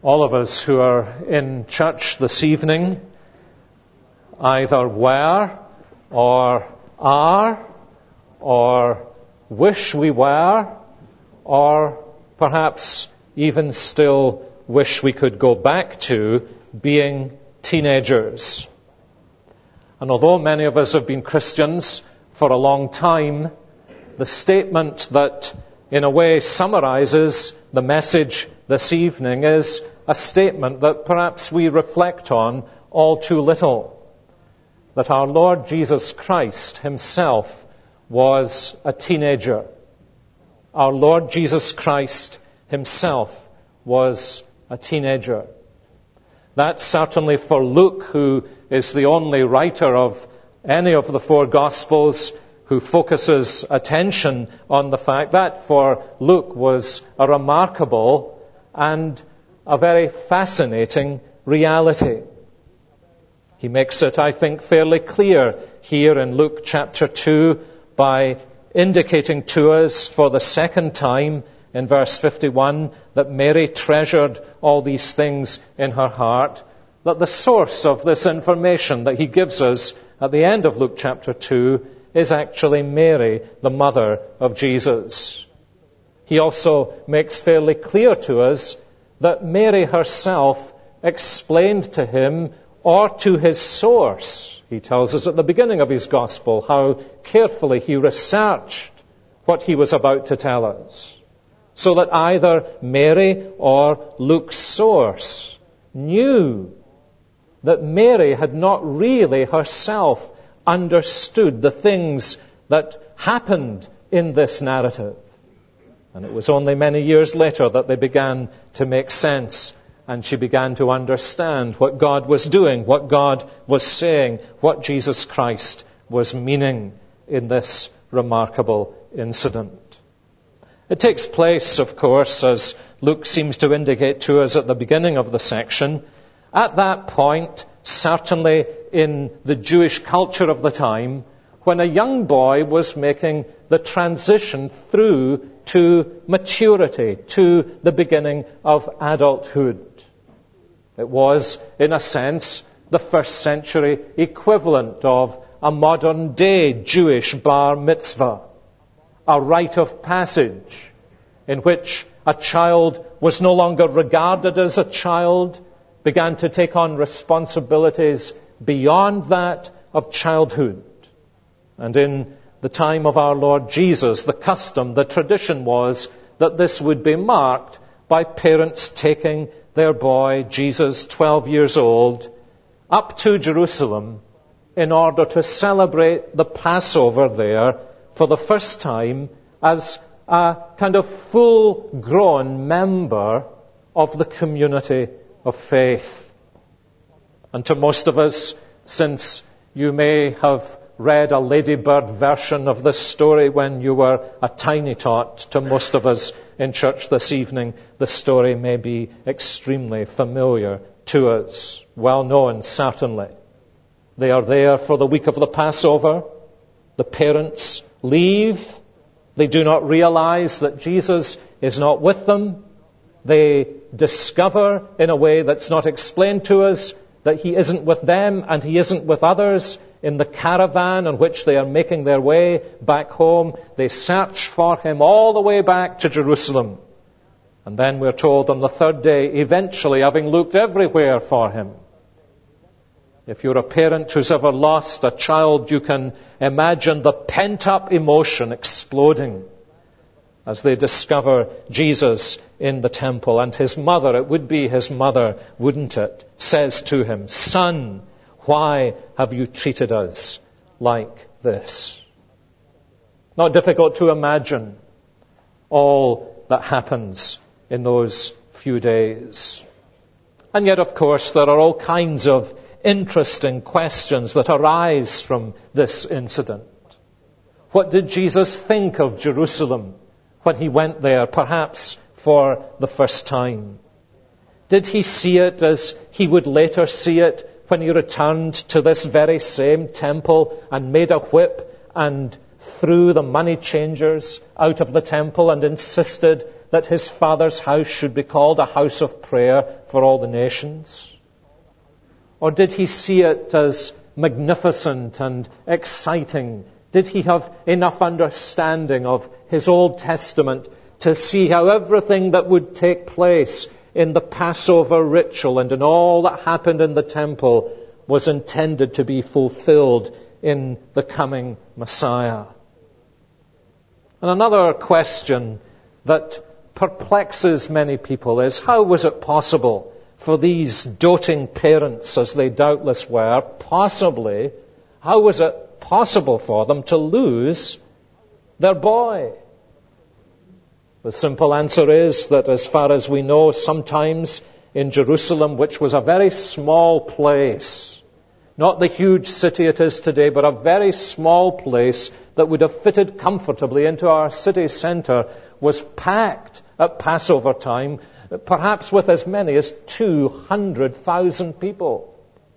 All of us who are in church this evening either were or are or wish we were or perhaps even still wish we could go back to being teenagers. And although many of us have been Christians for a long time, the statement that in a way summarizes the message this evening is a statement that perhaps we reflect on all too little. That our Lord Jesus Christ himself was a teenager. Our Lord Jesus Christ himself was a teenager. That's certainly for Luke, who is the only writer of any of the four Gospels who focuses attention on the fact that for Luke was a remarkable and a very fascinating reality. He makes it, I think, fairly clear here in Luke chapter 2 by indicating to us for the second time in verse 51 that Mary treasured all these things in her heart, that the source of this information that he gives us at the end of Luke chapter 2 is actually Mary, the mother of Jesus. He also makes fairly clear to us that Mary herself explained to him or to his source. He tells us at the beginning of his gospel how carefully he researched what he was about to tell us, so that either Mary or Luke's source knew that Mary had not really herself understood the things that happened in this narrative. And it was only many years later that they began to make sense, and she began to understand what God was doing, what God was saying, what Jesus Christ was meaning in this remarkable incident. It takes place, of course, as Luke seems to indicate to us at the beginning of the section, at that point, certainly in the Jewish culture of the time, when a young boy was making the transition through to maturity, to the beginning of adulthood. It was, in a sense, the first century equivalent of a modern day Jewish bar mitzvah, a rite of passage in which a child was no longer regarded as a child, began to take on responsibilities beyond that of childhood. And in the time of our Lord Jesus, the custom, the tradition was that this would be marked by parents taking their boy, Jesus, 12 years old, up to Jerusalem in order to celebrate the Passover there for the first time as a kind of full-grown member of the community of faith. And to most of us, since you may have read a Ladybird version of this story when you were a tiny tot, to most of us in church this evening, the story may be extremely familiar to us, well known certainly. They are there for the week of the Passover. The parents leave. They do not realize that Jesus is not with them. They discover in a way that's not explained to us that he isn't with them and he isn't with others in the caravan on which they are making their way back home. They search for him all the way back to Jerusalem. And then we're told on the third day, eventually having looked everywhere for him. If you're a parent who's ever lost a child, you can imagine the pent-up emotion exploding as they discover Jesus in the temple. And his mother, it would be his mother, wouldn't it, says to him, "Son, why have you treated us like this?" Not difficult to imagine all that happens in those few days. And yet, of course, there are all kinds of interesting questions that arise from this incident. What did Jesus think of Jerusalem when he went there, perhaps for the first time? Did he see it as he would later see it when he returned to this very same temple and made a whip and threw the money changers out of the temple and insisted that his Father's house should be called a house of prayer for all the nations? Or did he see it as magnificent and exciting? Did he have enough understanding of his Old Testament to see how everything that would take place in the Passover ritual and in all that happened in the temple was intended to be fulfilled in the coming Messiah? And another question that perplexes many people is, how was it possible for these doting parents, as they doubtless were, how was it possible for them to lose their boy? The simple answer is that, as far as we know, sometimes in Jerusalem, which was a very small place, not the huge city it is today, but a very small place that would have fitted comfortably into our city centre, was packed at Passover time, perhaps with as many as 200,000 people.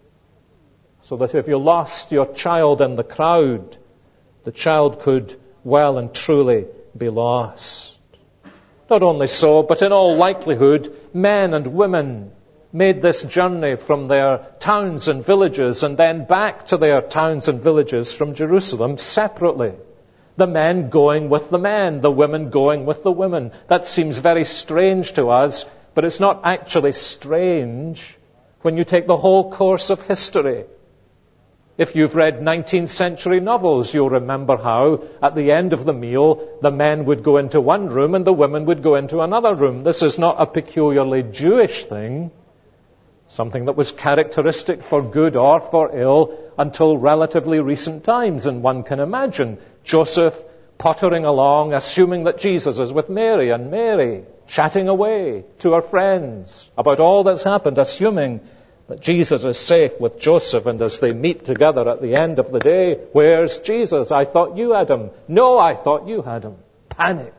So that if you lost your child in the crowd, the child could well and truly be lost. Not only so, but in all likelihood, men and women made this journey from their towns and villages and then back to their towns and villages from Jerusalem separately. The men going with the men, the women going with the women. That seems very strange to us, but it's not actually strange when you take the whole course of history. If you've read 19th century novels, you'll remember how, at the end of the meal, the men would go into one room and the women would go into another room. This is not a peculiarly Jewish thing, something that was characteristic for good or for ill until relatively recent times. And one can imagine Joseph pottering along, assuming that Jesus is with Mary, and Mary chatting away to her friends about all that's happened, assuming that Jesus is safe with Joseph. And as they meet together at the end of the day, where's Jesus? I thought you had him. No, I thought you had him. Panic.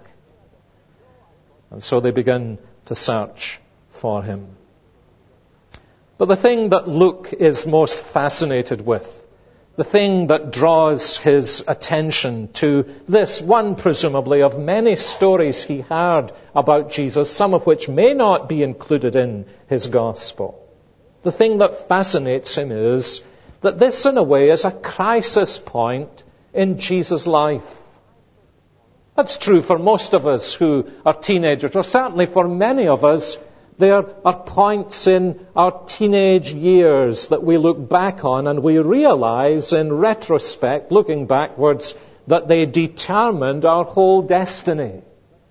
And so they begin to search for him. But the thing that Luke is most fascinated with, the thing that draws his attention to this one, presumably, of many stories he heard about Jesus, some of which may not be included in his gospel. The thing that fascinates him is that this, in a way, is a crisis point in Jesus' life. That's true for most of us who are teenagers, or certainly for many of us. There are points in our teenage years that we look back on and we realize in retrospect, looking backwards, that they determined our whole destiny.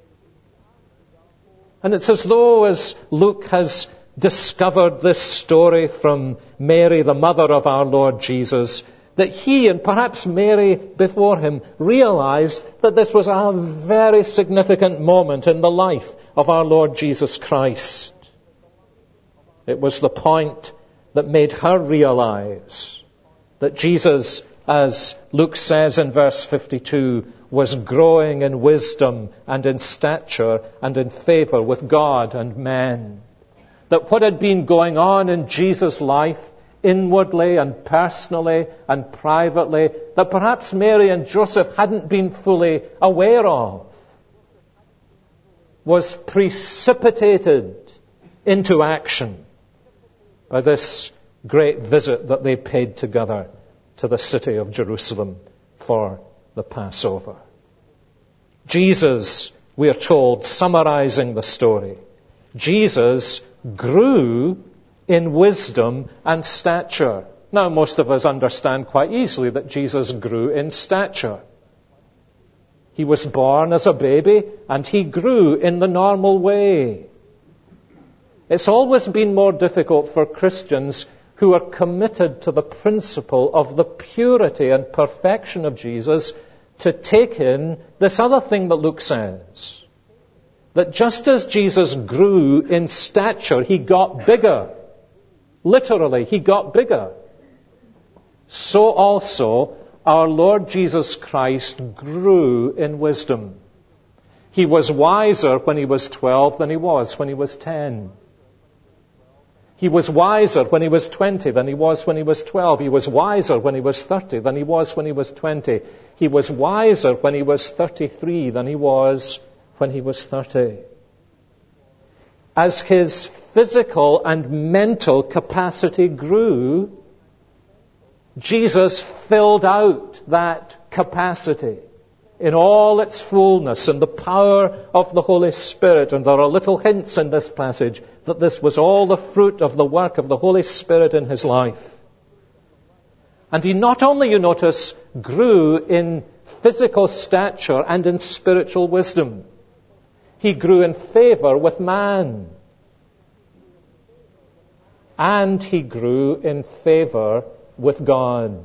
And it's as though, as Luke has discovered this story from Mary, the mother of our Lord Jesus, that he, and perhaps Mary before him, realized that this was a very significant moment in the life of our Lord Jesus Christ. It was the point that made her realize that Jesus, as Luke says in verse 52, was growing in wisdom and in stature and in favor with God and men. That what had been going on in Jesus' life, inwardly and personally and privately, that perhaps Mary and Joseph hadn't been fully aware of, was precipitated into action by this great visit that they paid together to the city of Jerusalem for the Passover. Jesus, we are told, summarizing the story, Jesus grew in wisdom and stature. Now, most of us understand quite easily that Jesus grew in stature. He was born as a baby and he grew in the normal way. It's always been more difficult for Christians who are committed to the principle of the purity and perfection of Jesus to take in this other thing that Luke says. That just as Jesus grew in stature, he got bigger. Literally, he got bigger. So also, our Lord Jesus Christ grew in wisdom. He was wiser when he was 12 than he was when he was 10. He was wiser when he was 20 than he was when he was 12. He was wiser when he was 30 than he was when he was 20. He was wiser when he was 33 than he was when he was 30. as his physical and mental capacity grew, Jesus filled out that capacity in all its fullness and the power of the Holy Spirit. And there are little hints in this passage that this was all the fruit of the work of the Holy Spirit in his life. And he not only, you notice, grew in physical stature and in spiritual wisdom, he grew in favor with man. And he grew in favor with God.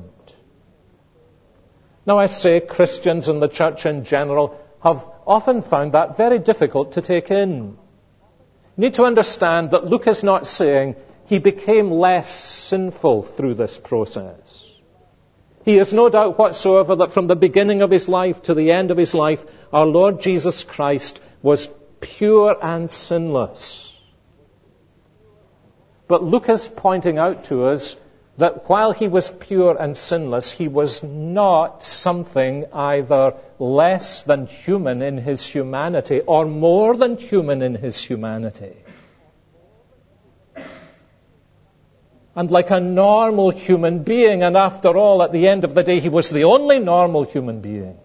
Now I say Christians and the church in general have often found that very difficult to take in. You need to understand that Luke is not saying he became less sinful through this process. He has no doubt whatsoever that from the beginning of his life to the end of his life, our Lord Jesus Christ was pure and sinless. But Luke is pointing out to us that while he was pure and sinless, he was not something either less than human in his humanity or more than human in his humanity. And like a normal human being, and after all, at the end of the day, he was the only normal human being,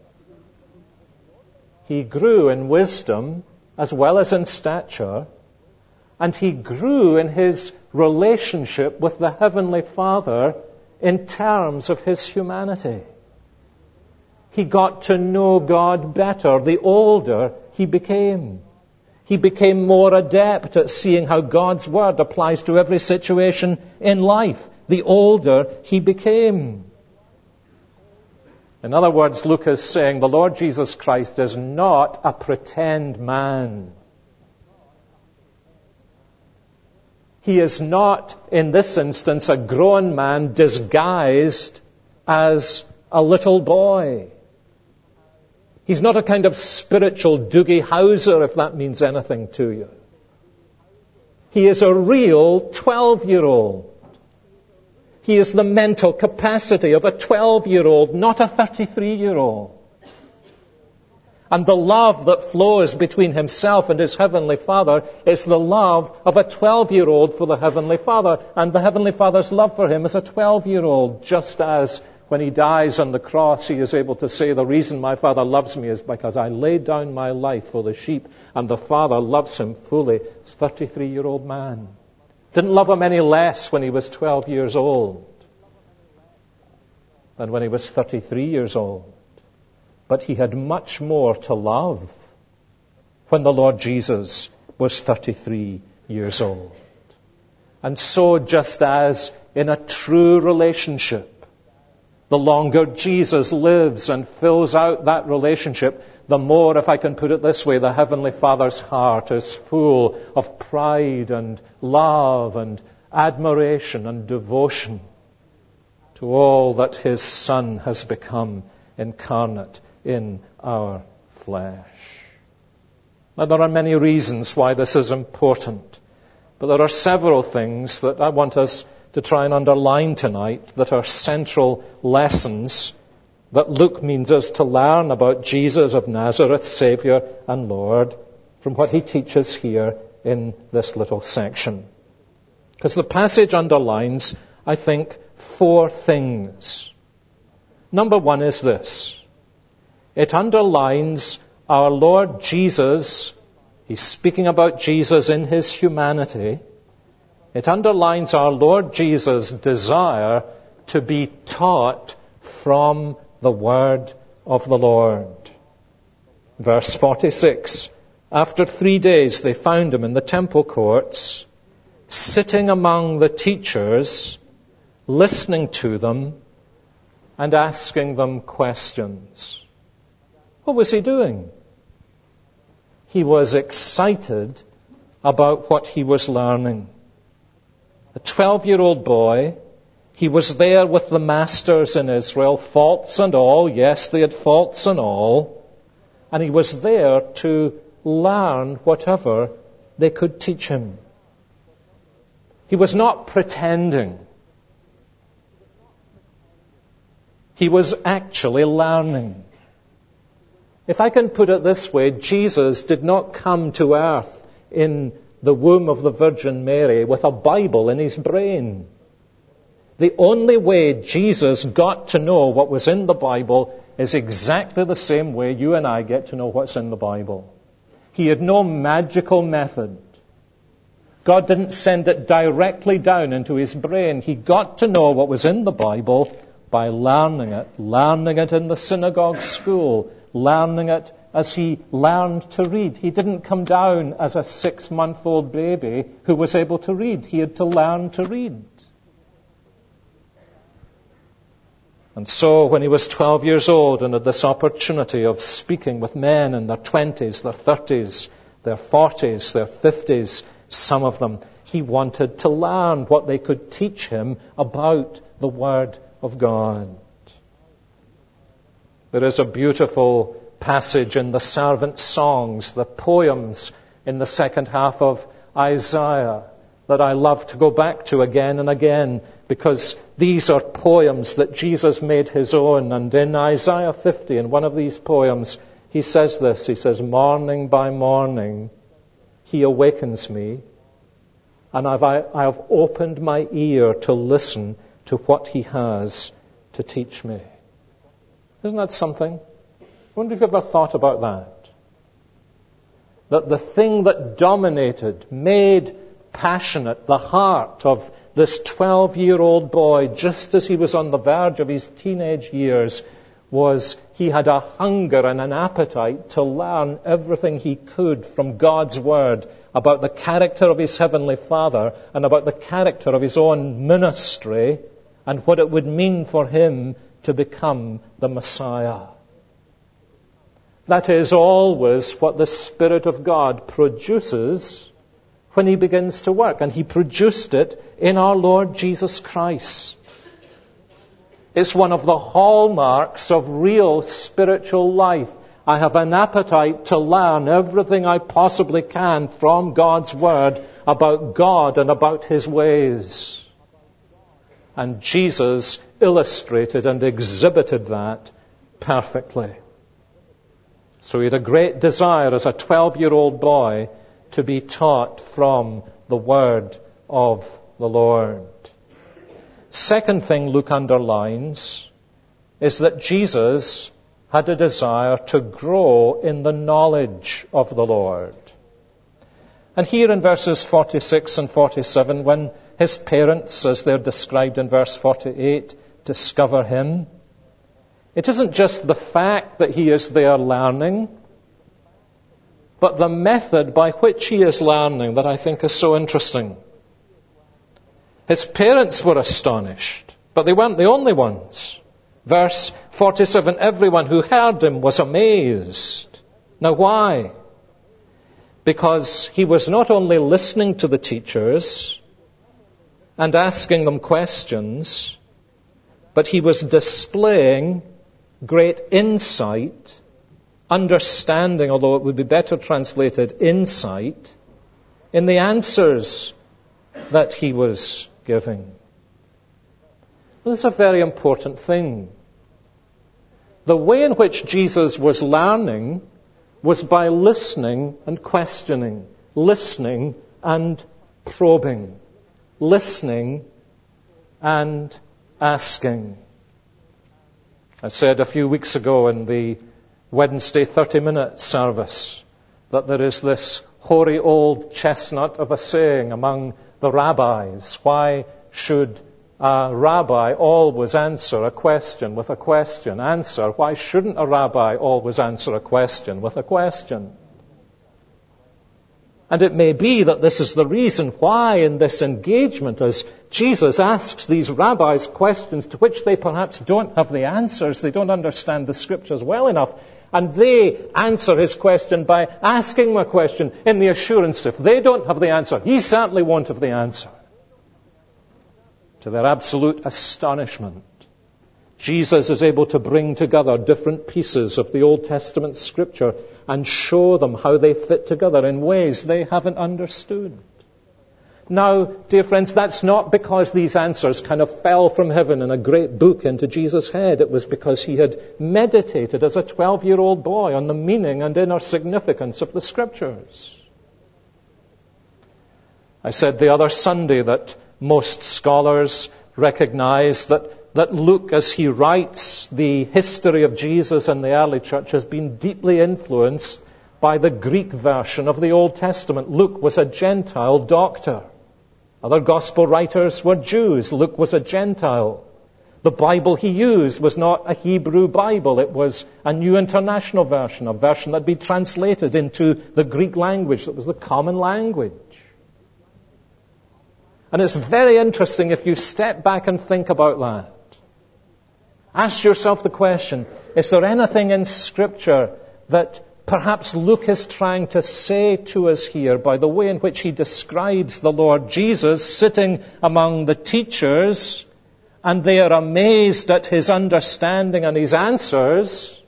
he grew in wisdom as well as in stature, and he grew in his relationship with the Heavenly Father in terms of his humanity. He got to know God better the older he became. He became more adept at seeing how God's Word applies to every situation in life the older he became. In other words, Luke is saying the Lord Jesus Christ is not a pretend man. He is not, in this instance, a grown man disguised as a little boy. He's not a kind of spiritual Doogie Howser, if that means anything to you. He is a real 12-year-old. He is the mental capacity of a 12-year-old, not a 33-year-old. And the love that flows between himself and his Heavenly Father is the love of a 12-year-old for the Heavenly Father. And the Heavenly Father's love for him is a 12-year-old, just as when he dies on the cross, he is able to say, the reason my Father loves me is because I laid down my life for the sheep, and the Father loves him fully. This 33-year-old man didn't love him any less when he was 12 years old than when he was 33 years old. But he had much more to love when the Lord Jesus was 33 years old. And so just as in a true relationship, the longer Jesus lives and fills out that relationship, the more, if I can put it this way, the Heavenly Father's heart is full of pride and love and admiration and devotion to all that His Son has become incarnate in our flesh. Now, there are many reasons why this is important, but there are several things that I want us to try and underline tonight that are central lessons that Luke means us to learn about Jesus of Nazareth, Savior and Lord, from what he teaches here in this little section. Because the passage underlines, I think, 4 things. Number 1 is this. It underlines our Lord Jesus. He's speaking about Jesus in his humanity. It underlines our Lord Jesus' desire to be taught from the word of the Lord. Verse 46, after 3 days they found him in the temple courts, sitting among the teachers, listening to them and asking them questions. What was he doing? He was excited about what he was learning. A 12-year-old boy, he was there with the masters in Israel, faults and all. Yes, they had faults and all. And he was there to learn whatever they could teach him. He was not pretending. He was actually learning. If I can put it this way, Jesus did not come to earth in the womb of the Virgin Mary with a Bible in his brain. The only way Jesus got to know what was in the Bible is exactly the same way you and I get to know what's in the Bible. He had no magical method. God didn't send it directly down into his brain. He got to know what was in the Bible by learning it in the synagogue school, learning it as he learned to read. He didn't come down as a 6-month-old baby who was able to read. He had to learn to read. And so when he was 12 years old and had this opportunity of speaking with men in their 20s, their 30s, their 40s, their 50s, some of them, he wanted to learn what they could teach him about the Word of God. There is a beautiful passage in the servant songs, the poems in the second half of Isaiah, that I love to go back to again and again, because these are poems that Jesus made his own. And in Isaiah 50, in one of these poems, he says this, he says, "Morning by morning, he awakens me, and I have opened my ear to listen to what he has to teach me." Isn't that something? I wonder if you've ever thought about that. That the thing that dominated, made passionate the heart of this 12-year-old boy, just as he was on the verge of his teenage years, was he had a hunger and an appetite to learn everything he could from God's Word about the character of his Heavenly Father and about the character of his own ministry and what it would mean for him to become the Messiah. That is always what the Spirit of God produces when he begins to work. And he produced it in our Lord Jesus Christ. It's one of the hallmarks of real spiritual life. I have an appetite to learn everything I possibly can from God's Word about God and about his ways. And Jesus illustrated and exhibited that perfectly. So he had a great desire as a 12-year-old boy to be taught from the Word of the Lord. Second thing Luke underlines is that Jesus had a desire to grow in the knowledge of the Lord. And here in verses 46 and 47, when his parents, as they're described in verse 48, discover him, it isn't just the fact that he is there learning, but the method by which he is learning that I think is so interesting. His parents were astonished, but they weren't the only ones. Verse 47, everyone who heard him was amazed. Now why? Because he was not only listening to the teachers and asking them questions, but he was displaying great insight, understanding, although it would be better translated insight, in the answers that he was giving. Well, that's a very important thing. The way in which Jesus was learning was by listening and questioning, listening and probing, listening and asking. I said a few weeks ago in the Wednesday 30-minute service that there is this hoary old chestnut of a saying among the rabbis. Why should a rabbi always answer a question with a question? Answer. Why shouldn't a rabbi always answer a question with a question? And it may be that this is the reason why in this engagement, as Jesus asks these rabbis questions to which they perhaps don't have the answers, they don't understand the Scriptures well enough, and they answer his question by asking him a question in the assurance if they don't have the answer, he certainly won't have the answer. To their absolute astonishment, Jesus is able to bring together different pieces of the Old Testament Scripture and show them how they fit together in ways they haven't understood. Now, dear friends, that's not because these answers kind of fell from heaven in a great book into Jesus' head. It was because he had meditated as a 12-year-old boy on the meaning and inner significance of the Scriptures. I said the other Sunday that most scholars recognize that Luke, as he writes the history of Jesus in the early church, has been deeply influenced by the Greek version of the Old Testament. Luke was a Gentile doctor. Other gospel writers were Jews. Luke was a Gentile. The Bible he used was not a Hebrew Bible. It was a New International Version, a version that had been translated into the Greek language that was the common language. And it's very interesting if you step back and think about that. Ask yourself the question, is there anything in Scripture that perhaps Luke is trying to say to us here by the way in which he describes the Lord Jesus sitting among the teachers, and they are amazed at his understanding and his answers?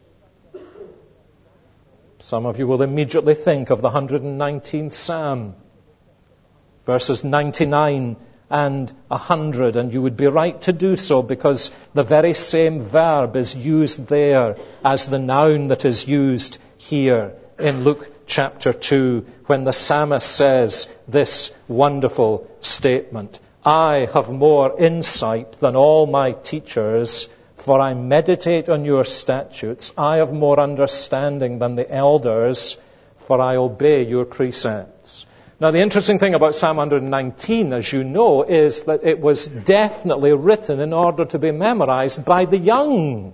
Some of you will immediately think of the 119th Psalm, verses 99 and 100, and you would be right to do so because the very same verb is used there as the noun that is used here in Luke chapter 2 when the psalmist says this wonderful statement, I have more insight than all my teachers, for I meditate on your statutes. I have more understanding than the elders, for I obey your precepts. Now, the interesting thing about Psalm 119, as you know, is that it was definitely written in order to be memorized by the young.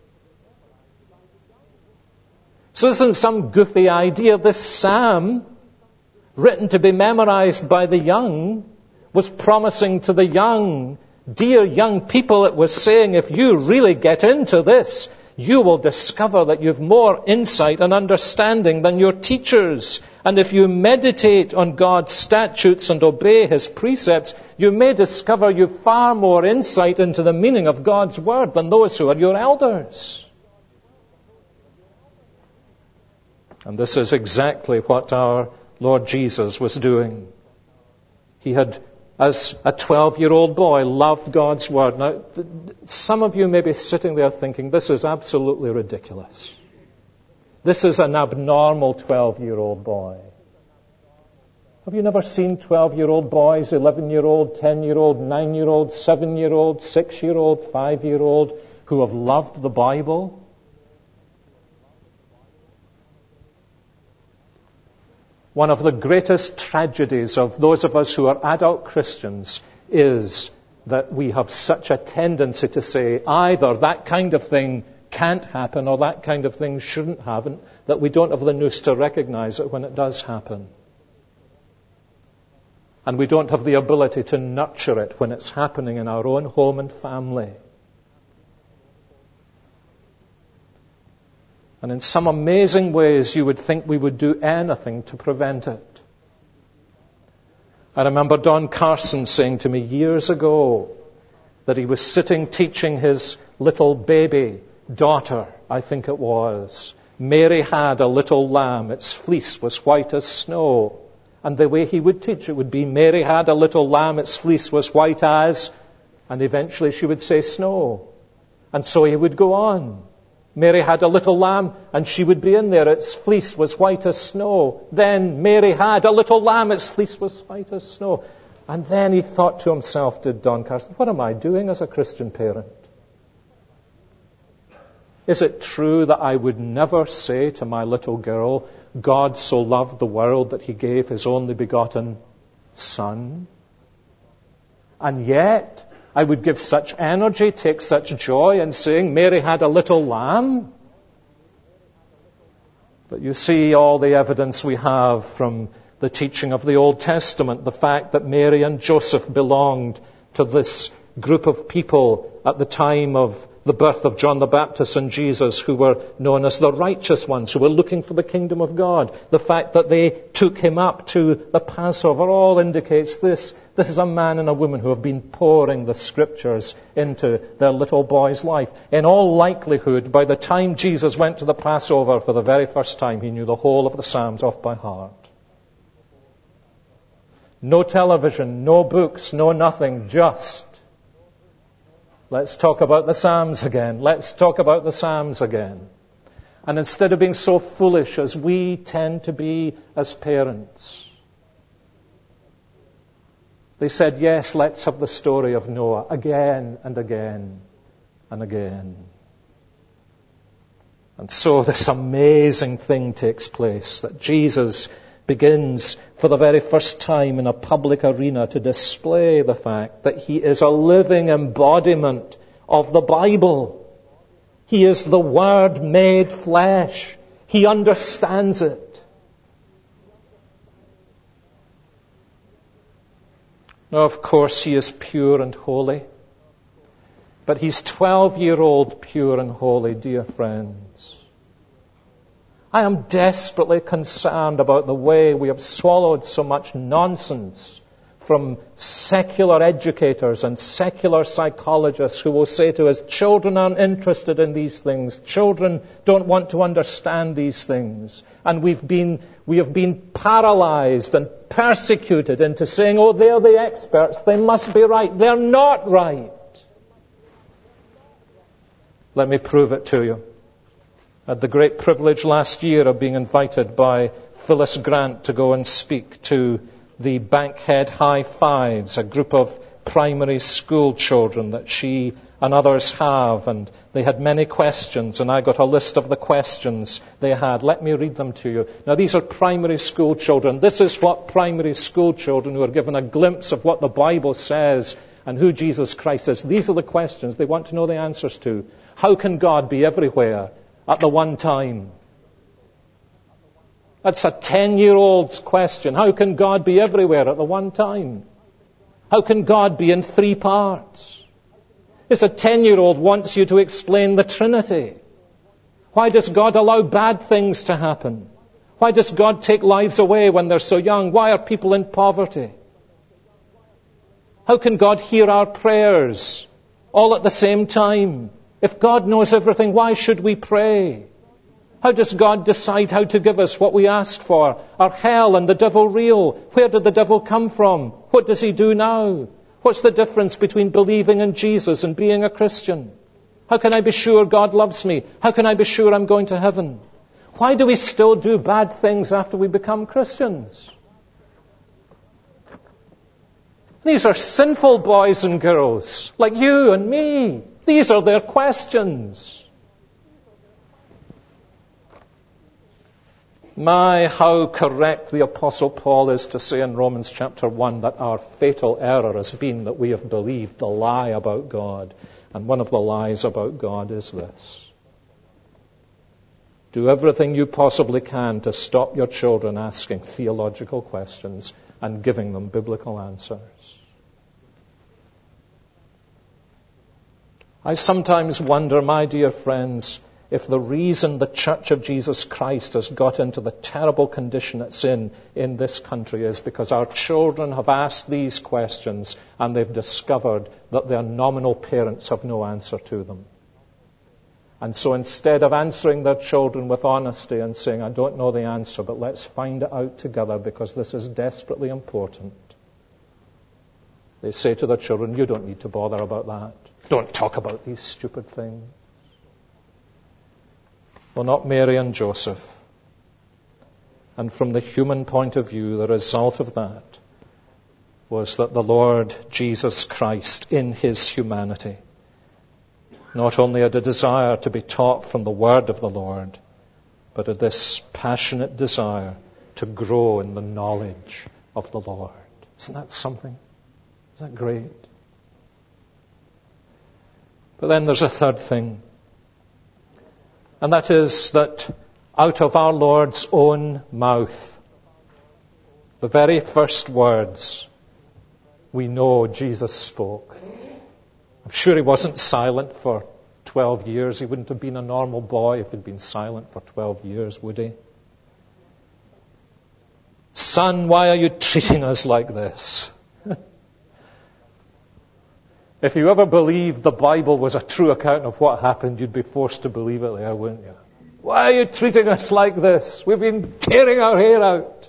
So this isn't some goofy idea. This psalm, written to be memorized by the young, was promising to the young, dear young people, it was saying, if you really get into this, you will discover that you've more insight and understanding than your teachers. And if you meditate on God's statutes and obey his precepts, you may discover you've far more insight into the meaning of God's word than those who are your elders. And this is exactly what our Lord Jesus was doing. He had, as a 12-year-old boy, loved God's word. Now, some of you may be sitting there thinking, this is absolutely ridiculous. This is an abnormal 12-year-old boy. Have you never seen 12-year-old boys, 11-year-old, 10-year-old, 9-year-old, 7-year-old, 6-year-old, 5-year-old who have loved the Bible? One of the greatest tragedies of those of us who are adult Christians is that we have such a tendency to say either that kind of thing can't happen or that kind of thing shouldn't happen, that we don't have the nous to recognize it when it does happen. And we don't have the ability to nurture it when it's happening in our own home and family. And in some amazing ways you would think we would do anything to prevent it. I remember Don Carson saying to me years ago that he was sitting teaching his little baby daughter, I think it was. Mary had a little lamb, its fleece was white as snow. And the way he would teach it would be, Mary had a little lamb, its fleece was white as, and eventually she would say snow. And so he would go on. Mary had a little lamb, and she would be in there, its fleece was white as snow. Then Mary had a little lamb, its fleece was white as snow. And then he thought to himself, did Don Carson, what am I doing as a Christian parent? Is it true that I would never say to my little girl, God so loved the world that he gave his only begotten Son? And yet, I would give such energy, take such joy in saying, Mary had a little lamb. But you see all the evidence we have from the teaching of the Old Testament, the fact that Mary and Joseph belonged to this group of people at the time of the birth of John the Baptist and Jesus, who were known as the righteous ones, who were looking for the kingdom of God. The fact that they took him up to the Passover all indicates this. This is a man and a woman who have been pouring the scriptures into their little boy's life. In all likelihood, by the time Jesus went to the Passover for the very first time, he knew the whole of the Psalms off by heart. No television, no books, no nothing, just let's talk about the Psalms again. Let's talk about the Psalms again. And instead of being so foolish as we tend to be as parents, They said, yes, let's have the story of Noah again and again and again. And so this amazing thing takes place, that Jesus begins for the very first time in a public arena to display the fact that he is a living embodiment of the Bible. He is the Word made flesh. He understands it. Now, of course, he is pure and holy. But he's 12-year-old pure and holy, dear friends. I am desperately concerned about the way we have swallowed so much nonsense from secular educators and secular psychologists who will say to us, children aren't interested in these things. Children don't want to understand these things. And we have been paralyzed and persecuted into saying, oh, they're the experts. They must be right. They're not right. Let me prove it to you. I had the great privilege last year of being invited by Phyllis Grant to go and speak to the Bankhead High Fives, a group of primary school children that she and others have. And they had many questions, and I got a list of the questions they had. Let me read them to you. Now, these are primary school children. This is what primary school children who are given a glimpse of what the Bible says and who Jesus Christ is. These are the questions they want to know the answers to. How can God be everywhere at the one time? That's a 10-year-old's question. How can God be everywhere at the one time? How can God be in 3 parts? It's a 10-year-old wants you to explain the Trinity. Why does God allow bad things to happen? Why does God take lives away when they're so young? Why are people in poverty? How can God hear our prayers all at the same time? If God knows everything, why should we pray? How does God decide how to give us what we ask for? Are hell and the devil real? Where did the devil come from? What does he do now? What's the difference between believing in Jesus and being a Christian? How can I be sure God loves me? How can I be sure I'm going to heaven? Why do we still do bad things after we become Christians? These are sinful boys and girls, like you and me. These are their questions. My, how correct the Apostle Paul is to say in Romans chapter 1 that our fatal error has been that we have believed the lie about God. And one of the lies about God is this. Do everything you possibly can to stop your children asking theological questions and giving them biblical answers. I sometimes wonder, my dear friends, if the reason the Church of Jesus Christ has got into the terrible condition it's in this country is because our children have asked these questions and they've discovered that their nominal parents have no answer to them. And so instead of answering their children with honesty and saying, I don't know the answer, but let's find it out together because this is desperately important, they say to their children, you don't need to bother about that. Don't talk about these stupid things. Well, not Mary and Joseph. And from the human point of view, the result of that was that the Lord Jesus Christ, in his humanity, not only had a desire to be taught from the word of the Lord, but had this passionate desire to grow in the knowledge of the Lord. Isn't that something? Isn't that great? But then there's a third thing. And that is that out of our Lord's own mouth, the very first words we know Jesus spoke. I'm sure he wasn't silent for 12 years. He wouldn't have been a normal boy if he'd been silent for 12 years, would he? Son, why are you treating us like this? If you ever believed the Bible was a true account of what happened, you'd be forced to believe it there, wouldn't you? Why are you treating us like this? We've been tearing our hair out.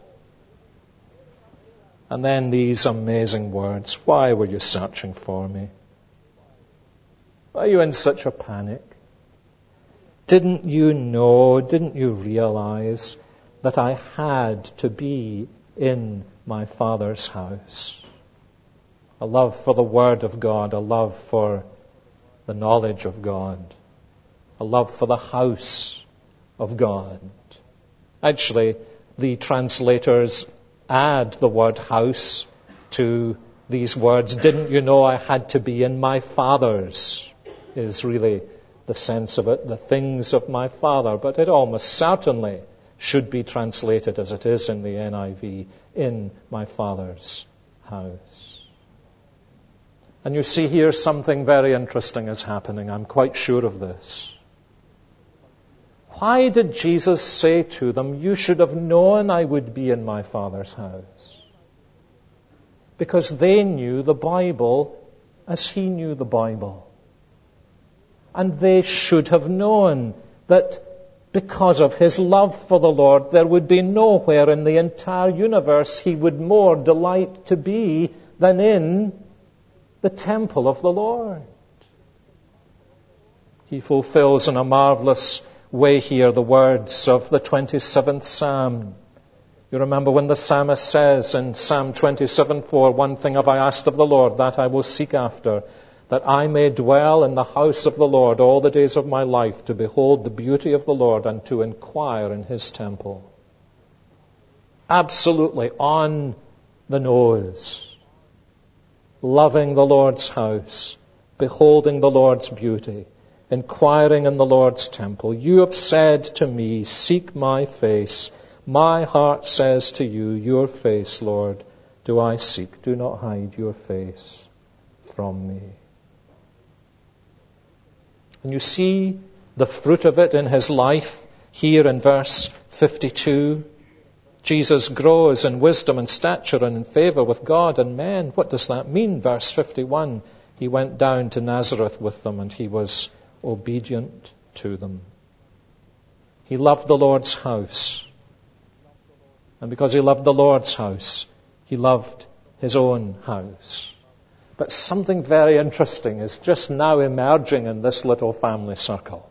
And then these amazing words. Why were you searching for me? Why are you in such a panic? Didn't you know, didn't you realize that I had to be in my Father's house? a love for the Word of God, a love for the knowledge of God, a love for the house of God. Actually, the translators add the word house to these words. Didn't you know I had to be in my Father's, is really the sense of it, the things of my Father. But it almost certainly should be translated as it is in the NIV, in my Father's house. And you see here something very interesting is happening. I'm quite sure of this. Why did Jesus say to them, you should have known I would be in my Father's house? Because they knew the Bible as he knew the Bible. And they should have known that because of his love for the Lord, there would be nowhere in the entire universe he would more delight to be than in the temple of the Lord. He fulfills in a marvelous way here the words of the 27th Psalm. You remember when the psalmist says in Psalm 27:4, one thing have I asked of the Lord, that I will seek after, that I may dwell in the house of the Lord all the days of my life, to behold the beauty of the Lord and to inquire in his temple. Absolutely on the nose. Loving the Lord's house, beholding the Lord's beauty, inquiring in the Lord's temple. You have said to me, seek my face. My heart says to you, your face, Lord, do I seek. Do not hide your face from me. And you see the fruit of it in his life here in verse 52. Jesus grows in wisdom and stature and in favor with God and men. What does that mean? Verse 51, he went down to Nazareth with them and he was obedient to them. He loved the Lord's house. And because he loved the Lord's house, he loved his own house. But something very interesting is just now emerging in this little family circle.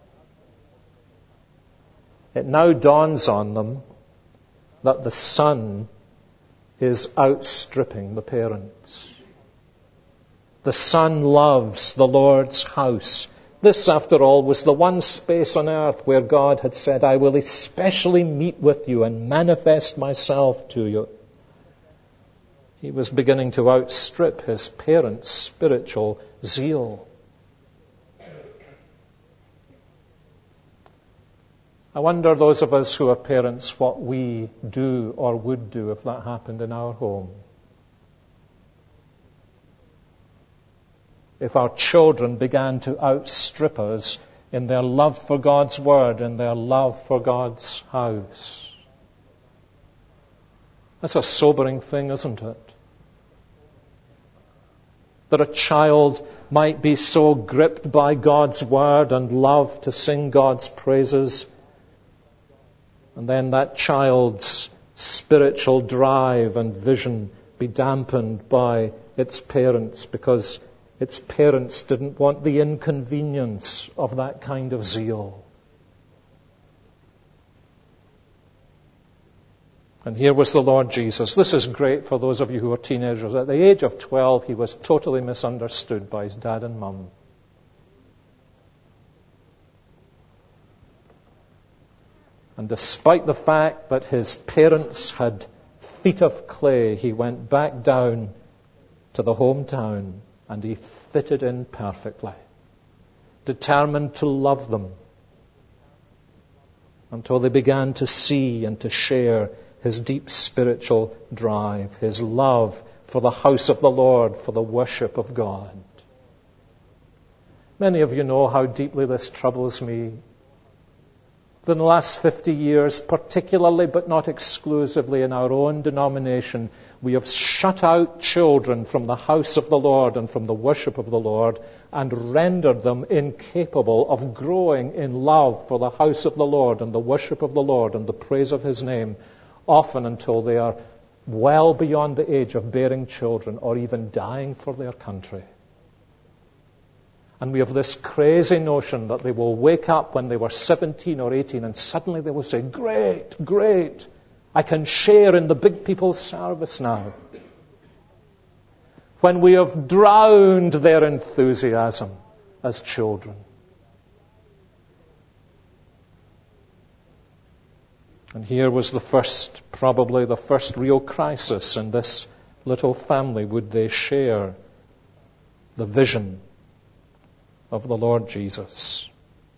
It now dawns on them that the son is outstripping the parents. The son loves the Lord's house. This, after all, was the one space on earth where God had said, I will especially meet with you and manifest myself to you. He was beginning to outstrip his parents' spiritual zeal. I wonder, those of us who are parents, what we do or would do if that happened in our home. If our children began to outstrip us in their love for God's Word and their love for God's house. That's a sobering thing, isn't it? That a child might be so gripped by God's Word and love to sing God's praises, and then that child's spiritual drive and vision be dampened by its parents because its parents didn't want the inconvenience of that kind of zeal. And here was the Lord Jesus. This is great for those of you who are teenagers. At the age of 12, he was totally misunderstood by his dad and mum. And despite the fact that his parents had feet of clay, he went back down to the hometown and he fitted in perfectly, determined to love them until they began to see and to share his deep spiritual drive, his love for the house of the Lord, for the worship of God. Many of you know how deeply this troubles me. In the last 50 years, particularly but not exclusively in our own denomination, we have shut out children from the house of the Lord and from the worship of the Lord and rendered them incapable of growing in love for the house of the Lord and the worship of the Lord and the praise of his name, often until they are well beyond the age of bearing children or even dying for their country. And we have this crazy notion that they will wake up when they were 17 or 18 and suddenly they will say, great, great, I can share in the big people's service now. when we have drowned their enthusiasm as children. And here was probably the first real crisis in this little family. Would they share the vision of the Lord Jesus?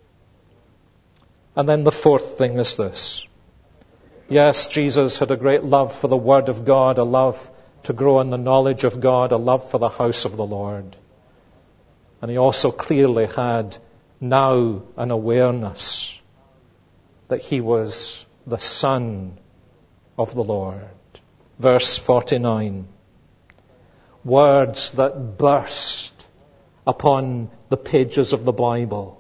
And then the fourth thing is this. Yes, Jesus had a great love for the Word of God, a love to grow in the knowledge of God, a love for the house of the Lord. And he also clearly had now an awareness that he was the Son of the Lord. Verse 49. Words that burst upon the pages of the Bible.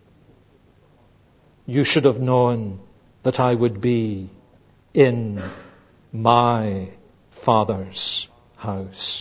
You should have known that I would be in my Father's house.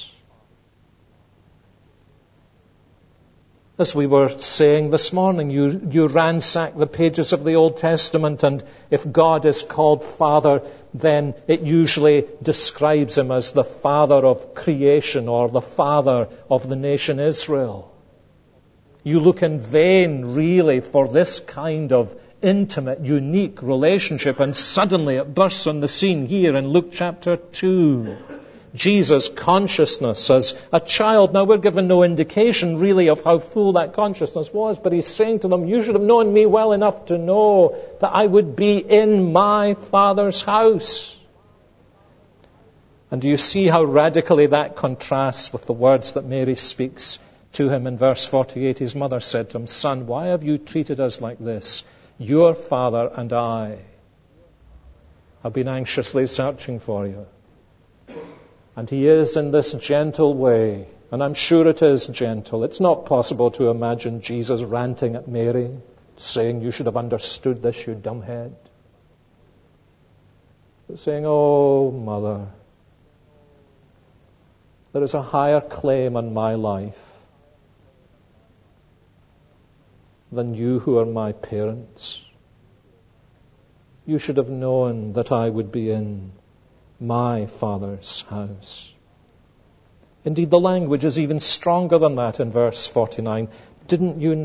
As we were saying this morning, you ransack the pages of the Old Testament, and if God is called Father, then it usually describes him as the Father of creation or the Father of the nation Israel. You look in vain, really, for this kind of intimate, unique relationship, and suddenly it bursts on the scene here in Luke chapter 2. Jesus' consciousness as a child. Now, we're given no indication really of how full that consciousness was, but he's saying to them, you should have known me well enough to know that I would be in my Father's house. And do you see how radically that contrasts with the words that Mary speaks to him in verse 48? His mother said to him, Son, why have you treated us like this? Your father and I have been anxiously searching for you. And he is in this gentle way, and I'm sure it is gentle. It's not possible to imagine Jesus ranting at Mary, saying, you should have understood this, you dumbhead. But saying, oh, mother, there is a higher claim on my life than you who are my parents. You should have known that I would be in my Father's house. Indeed, the language is even stronger than that in verse 49. Didn't you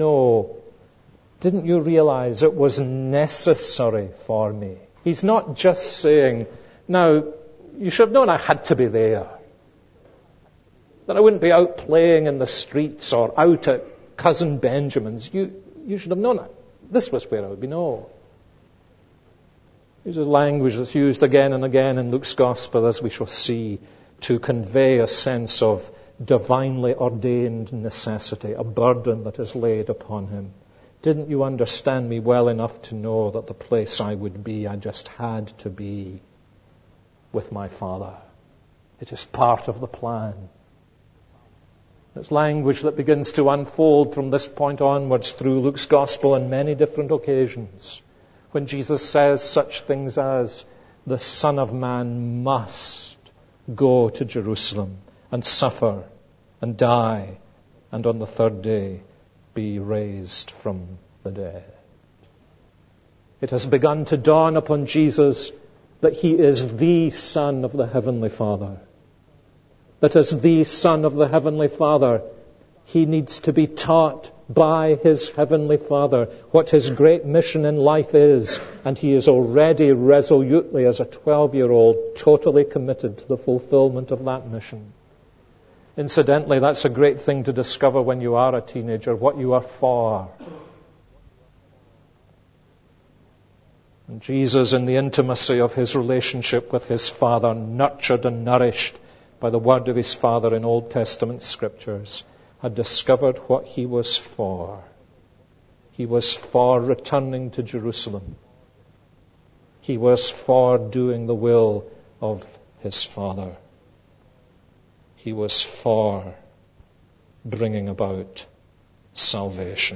realize it was necessary for me? He's not just saying, now, you should have known I had to be there. That I wouldn't be out playing in the streets or out at Cousin Benjamin's. You should have known that. This was where I would be. No. This is language that's used again and again in Luke's Gospel, as we shall see, to convey a sense of divinely ordained necessity, a burden that is laid upon him. Didn't you understand me well enough to know that the place I would be, I just had to be with my Father? It is part of the plan. It's language that begins to unfold from this point onwards through Luke's Gospel on many different occasions, when Jesus says such things as, the Son of Man must go to Jerusalem and suffer and die and on the third day be raised from the dead. It has begun to dawn upon Jesus that he is the Son of the Heavenly Father. That as the Son of the Heavenly Father, he needs to be taught by his Heavenly Father what his great mission in life is, and he is already resolutely, as a 12-year-old, totally committed to the fulfillment of that mission. Incidentally, that's a great thing to discover when you are a teenager, what you are for. And Jesus, in the intimacy of his relationship with his Father, nurtured and nourished by the word of his Father in Old Testament scriptures, had discovered what he was for. He was for returning to Jerusalem. He was for doing the will of his Father. He was for bringing about salvation.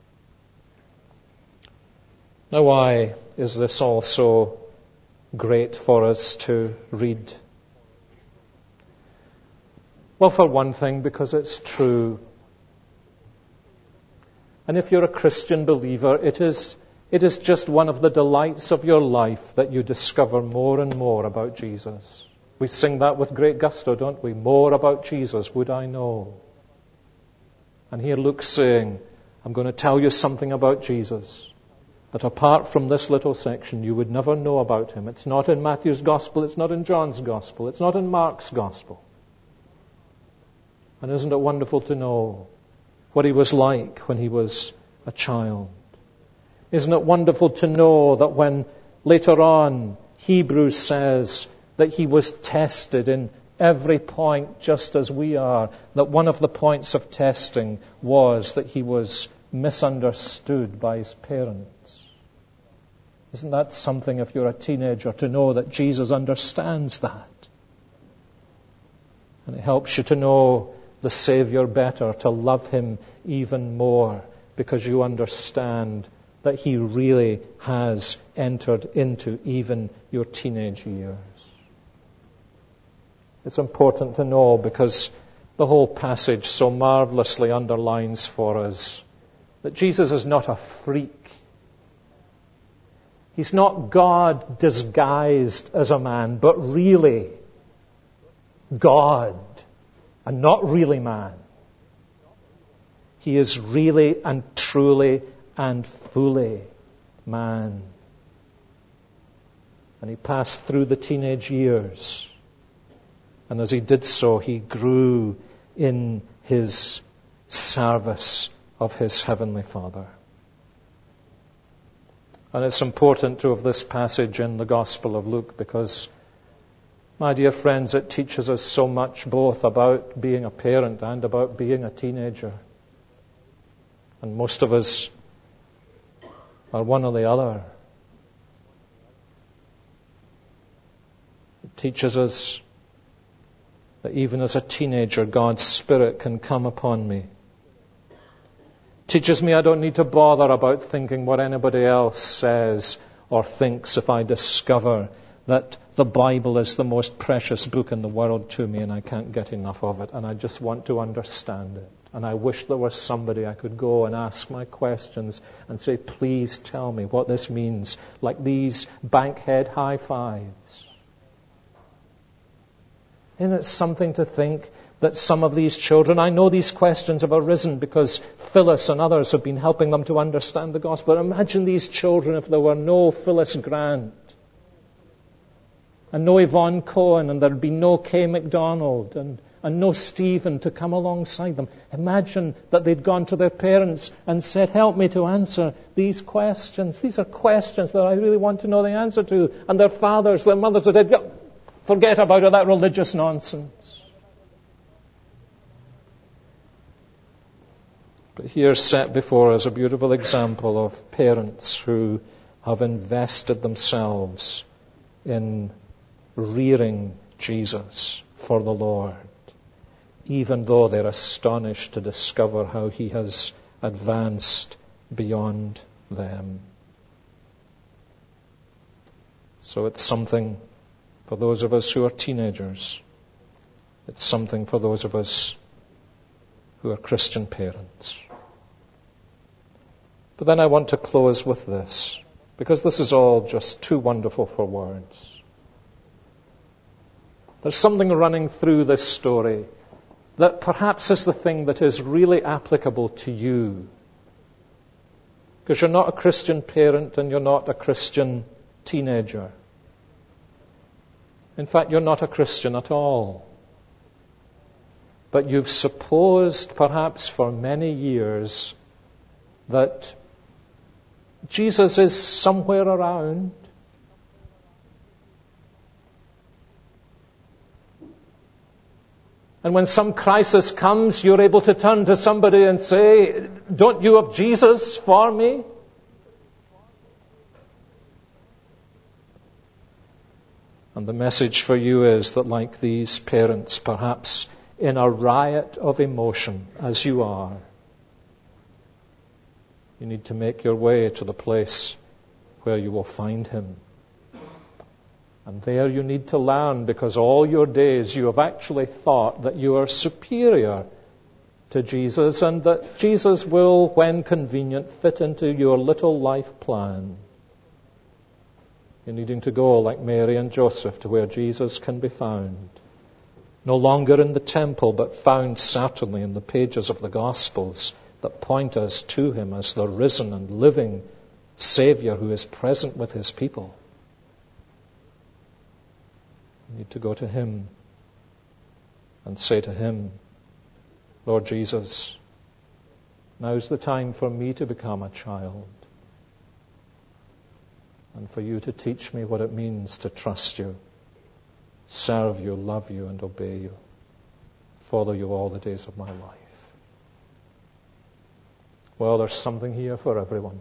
Now, why is this all so great for us to read? Well, for one thing, because it's true. And if you're a Christian believer, it is just one of the delights of your life that you discover more and more about Jesus. We sing that with great gusto, don't we? More about Jesus would I know. And here Luke's saying, I'm going to tell you something about Jesus that apart from this little section, you would never know about him. It's not in Matthew's Gospel, it's not in John's Gospel, it's not in Mark's Gospel. And isn't it wonderful to know what he was like when he was a child? Isn't it wonderful to know that when later on Hebrews says that he was tested in every point just as we are, that one of the points of testing was that he was misunderstood by his parents. Isn't that something, if you're a teenager, to know that Jesus understands that? And it helps you to know the Savior better, to love him even more, because you understand that he really has entered into even your teenage years. It's important to know because the whole passage so marvelously underlines for us that Jesus is not a freak. He's not God disguised as a man, but really God and not really man. He is really and truly and fully man. And he passed through the teenage years. And as he did so, he grew in his service of his Heavenly Father. And it's important to have this passage in the Gospel of Luke because, my dear friends, it teaches us so much both about being a parent and about being a teenager. And most of us are one or the other. It teaches us that even as a teenager, God's Spirit can come upon me. Teaches me I don't need to bother about thinking what anybody else says or thinks if I discover that the Bible is the most precious book in the world to me and I can't get enough of it and I just want to understand it. And I wish there was somebody I could go and ask my questions and say, please tell me what this means, like these bankhead high fives. Isn't it something to think that some of these children, I know these questions have arisen because Phyllis and others have been helping them to understand the gospel. Imagine these children if there were no Phyllis Grant and no Yvonne Cohen and there'd be no Kay MacDonald and no Stephen to come alongside them. Imagine that they'd gone to their parents and said, help me to answer these questions. These are questions that I really want to know the answer to. And their fathers, their mothers would say, forget about all that religious nonsense. But here set before us a beautiful example of parents who have invested themselves in rearing Jesus for the Lord, even though they're astonished to discover how he has advanced beyond them. So it's something for those of us who are teenagers. It's something for those of us who are Christian parents. But then I want to close with this, because this is all just too wonderful for words. There's something running through this story that perhaps is the thing that is really applicable to you. Because you're not a Christian parent and you're not a Christian teenager. In fact, you're not a Christian at all. But you've supposed, perhaps for many years, that Jesus is somewhere around. And when some crisis comes, you're able to turn to somebody and say, don't you have Jesus for me? And the message for you is that, like these parents, perhaps in a riot of emotion, as you are, you need to make your way to the place where you will find him. And there you need to learn, because all your days you have actually thought that you are superior to Jesus and that Jesus will, when convenient, fit into your little life plan. You're needing to go like Mary and Joseph to where Jesus can be found. No longer in the temple, but found certainly in the pages of the Gospels that point us to him as the risen and living Savior who is present with his people. You need to go to him and say to him, Lord Jesus, now's the time for me to become a child and for you to teach me what it means to trust you, serve you, love you, and obey you, follow you all the days of my life. Well, there's something here for everyone.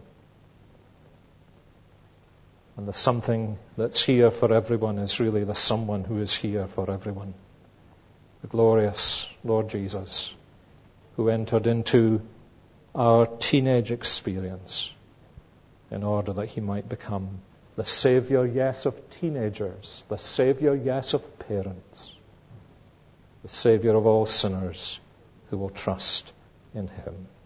And the something that's here for everyone is really the someone who is here for everyone. The glorious Lord Jesus, who entered into our teenage experience in order that he might become the Savior, yes, of teenagers, the Savior, yes, of parents, the Savior of all sinners who will trust in him.